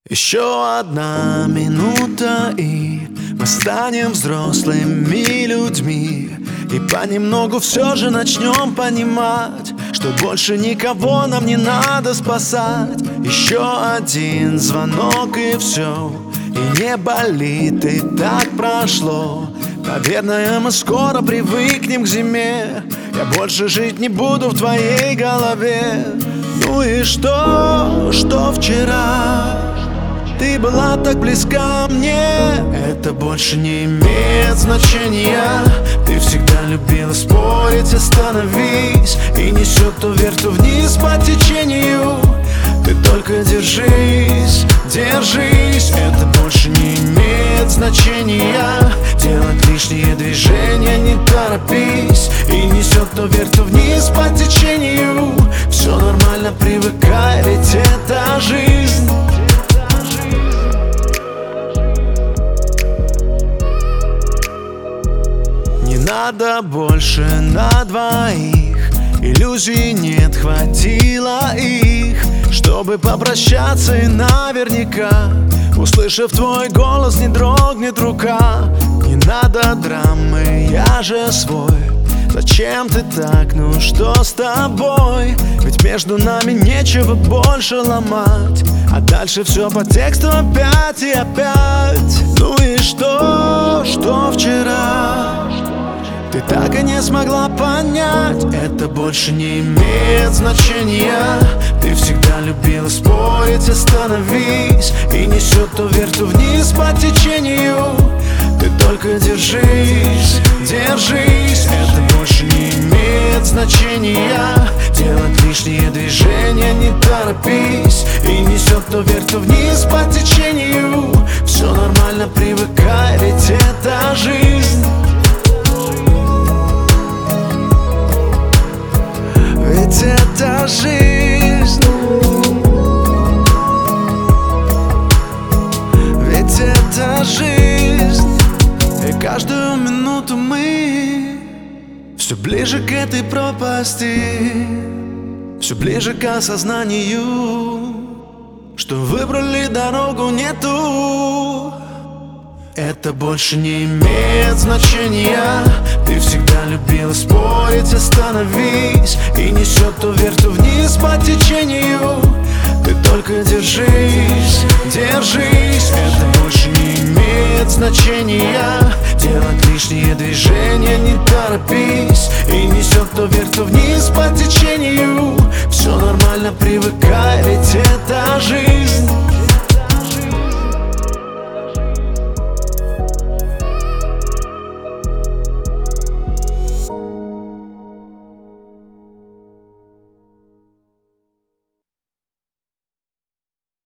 Еще одна минута, и мы станем взрослыми людьми. И понемногу все же начнем понимать, что больше никого нам не надо спасать. Еще один звонок и все, и не болит, и так прошло. Наверное, мы скоро привыкнем к зиме. Я больше жить не буду в твоей голове. Ну и что вчера ты была так близка мне? Это больше не имеет значения. Ты всегда любила спорить, остановись. И несет то вверх, то вниз по течению. Ты только держись, держись. Это больше не имеет значения. Делать лишние движения, не торопись. И несет то вверх, то вниз по течению. Все нормально, привыкай, ведь это жизнь. Не надо больше на двоих. Иллюзий нет, хватило их, чтобы попрощаться и наверняка. Услышав твой голос, не дрогнет рука. Не надо драмы, я же свой. Зачем ты так, ну что с тобой? Ведь между нами нечего больше ломать. А дальше все по тексту опять и опять. Ну и что вчера ты так и не смогла понять? Это больше не имеет значения. Ты всегда любила спорить, остановись. И несет то вверх, то вниз по течению. Ты только держись, держись. Это больше не имеет значения. Делать лишние движения, не торопись. И несет то вверх, то вниз по течению. Все нормально, привыкай, ведь это жизнь. Ведь это жизнь. Ведь это жизнь. И каждую минуту мы все ближе к этой пропасти, все ближе к осознанию, что выбрали дорогу не ту. Это больше не имеет значения. Ты всегда любила спорить, остановись. И несет то вверх, то вниз по течению. Ты только держись, держись. Это больше не имеет значения. Делать лишние движения, не торопись. И несет то вверх, то вниз по течению. Все нормально, привыкай, ведь это жизнь.